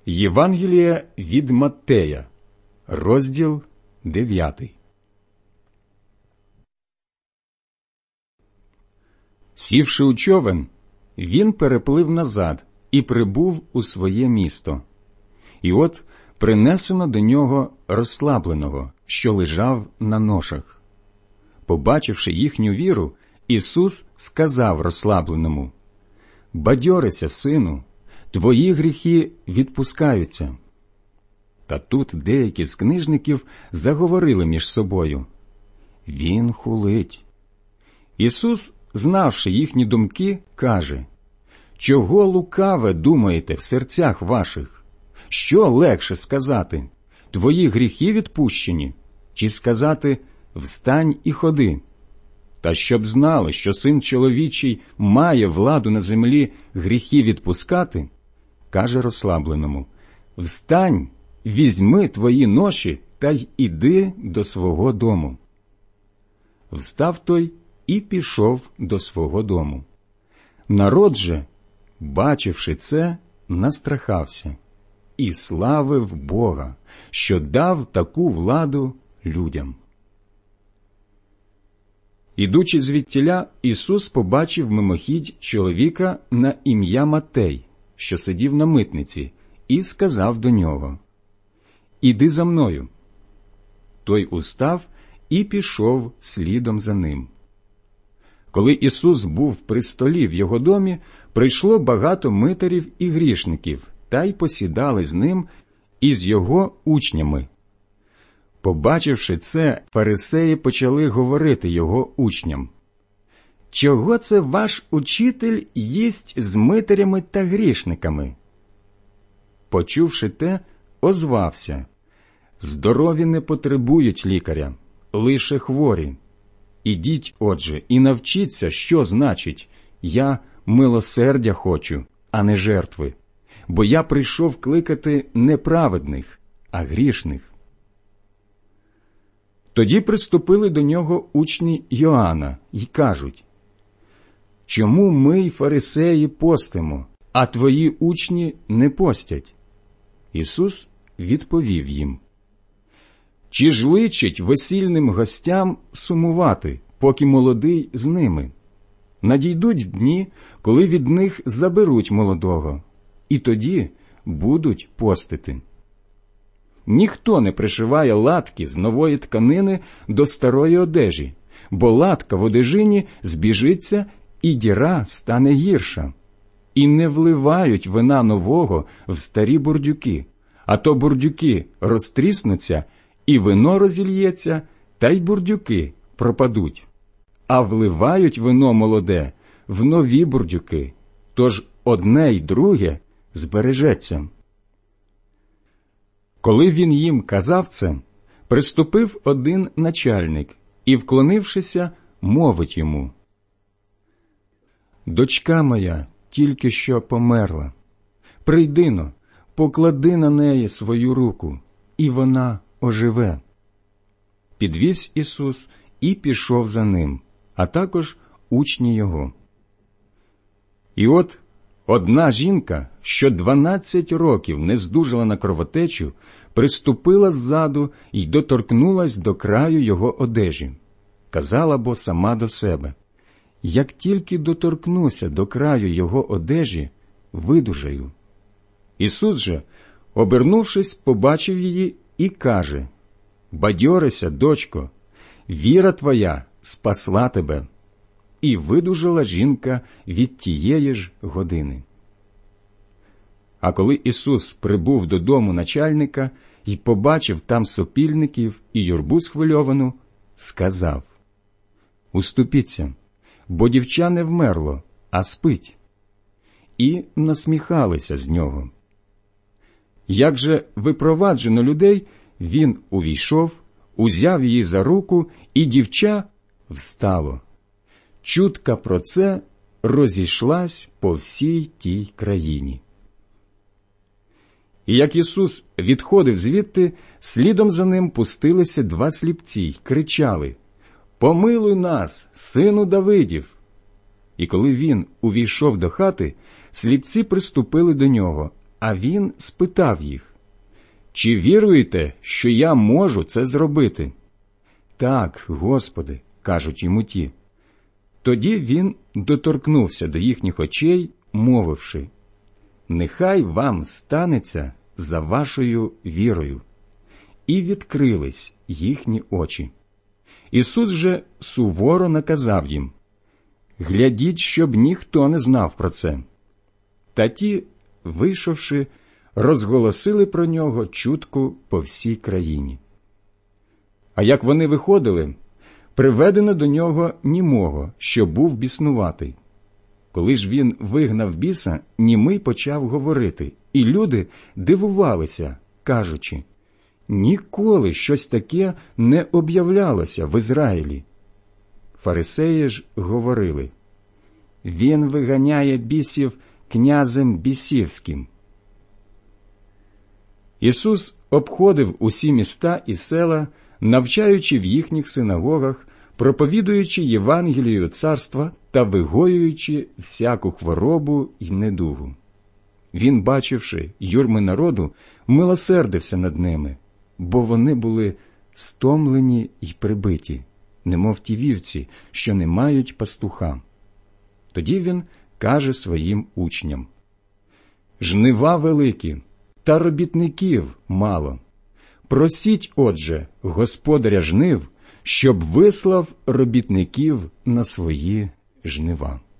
Євангеліє від Маттея, розділ 9. Сівши у човен, він переплив назад і прибув у своє місто. І от принесено до нього розслабленого, що лежав на ношах. Побачивши їхню віру, Ісус сказав розслабленому: «Бадьорися, сину, твої гріхи відпускаються». Та тут деякі з книжників заговорили між собою: «Він хулить». Ісус, знавши їхні думки, каже: «Чого лукаве думаєте в серцях ваших? Що легше сказати: твої гріхи відпущені, чи сказати: встань і ходи? Та щоб знали, що Син чоловічий має владу на землі гріхи відпускати, каже розслабленому: встань, візьми твої ноші та й іди до свого дому. Встав той і пішов до свого дому. Народ же, бачивши це, настрахався і славив Бога, що дав таку владу людям. Ідучи звідтіля, Ісус побачив мимохідь чоловіка на ім'я Матей, що сидів на митниці, і сказав до нього: «Іди за мною». Той устав і пішов слідом за ним. Коли Ісус був при столі в його домі, прийшло багато митарів і грішників, та й посідали з ним і з його учнями. Побачивши це, фарисеї почали говорити його учням: «Чого це ваш учитель їсть з митарями та грішниками?» Почувши те, озвався: «Здорові не потребують лікаря, лише хворі. Ідіть, отже, і навчіться, що значить: я милосердя хочу, а не жертви, бо я прийшов кликати не праведних, а грішних». Тоді приступили до нього учні Йоанна й кажуть: «Чому ми й фарисеї постимо, а твої учні не постять?» Ісус відповів їм: «Чи ж личить весільним гостям сумувати, поки молодий з ними? Надійдуть дні, коли від них заберуть молодого, і тоді будуть постити. Ніхто не пришиває латки з нової тканини до старої одежі, бо латка в одежині збіжиться, і діра стане гірша. І не вливають вина нового в старі бурдюки, а то бурдюки розтріснуться, і вино розільється, та й бурдюки пропадуть. А вливають вино молоде в нові бурдюки, тож одне й друге збережеться». Коли він їм казав це, приступив один начальник і, вклонившися, мовить йому: «Дочка моя тільки що померла. Прийди-но, поклади на неї свою руку, і вона оживе». Підвівсь Ісус і пішов за ним, а також учні його. І от одна жінка, що 12 років не здужала на кровотечу, приступила ззаду й доторкнулась до краю його одежі. Казала бо сама до себе: «Як тільки доторкнуся до краю його одежі, видужаю». Ісус же, обернувшись, побачив її і каже: «Бадьорися, дочко, віра твоя спасла тебе». І видужала жінка від тієї ж години. А коли Ісус прибув додому начальника і побачив там сопільників і юрбу схвильовану, сказав: «Уступіться, бо дівча не вмерло, а спить». І насміхалися з нього. Як же випроваджено людей, він увійшов, узяв її за руку, і дівча встало. Чутка про це розійшлась по всій тій країні. І як Ісус відходив звідти, слідом за ним пустилися два сліпці й кричали: «Помилуй нас, сину Давидів!» І коли він увійшов до хати, сліпці приступили до нього, А він спитав їх: «Чи віруєте, що я можу це зробити?» «Так, Господи», – кажуть йому ті. Тоді він доторкнувся до їхніх очей, мовивши: «Нехай вам станеться за вашою вірою». І відкрились їхні очі. Ісус же суворо наказав їм: «Глядіть, щоб ніхто не знав про це». Та ті, вийшовши, розголосили про нього чутку по всій країні. А як вони виходили, приведено до нього німого, що був біснуватий. Коли ж він вигнав біса, німий почав говорити, і люди дивувалися, кажучи: «Ніколи щось таке не об'являлося в Ізраїлі». Фарисеї ж говорили: «Він виганяє бісів князем бісівським». Ісус обходив усі міста і села, навчаючи в їхніх синагогах, проповідуючи Євангелію царства та вигоюючи всяку хворобу й недугу. Він, бачивши юрми народу, милосердився над ними, бо вони були стомлені й прибиті, немов ті вівці, що не мають пастуха. Тоді він каже своїм учням: «Жнива великі, та робітників мало. Просіть, отже, Господаря жнив, щоб вислав робітників на свої жнива».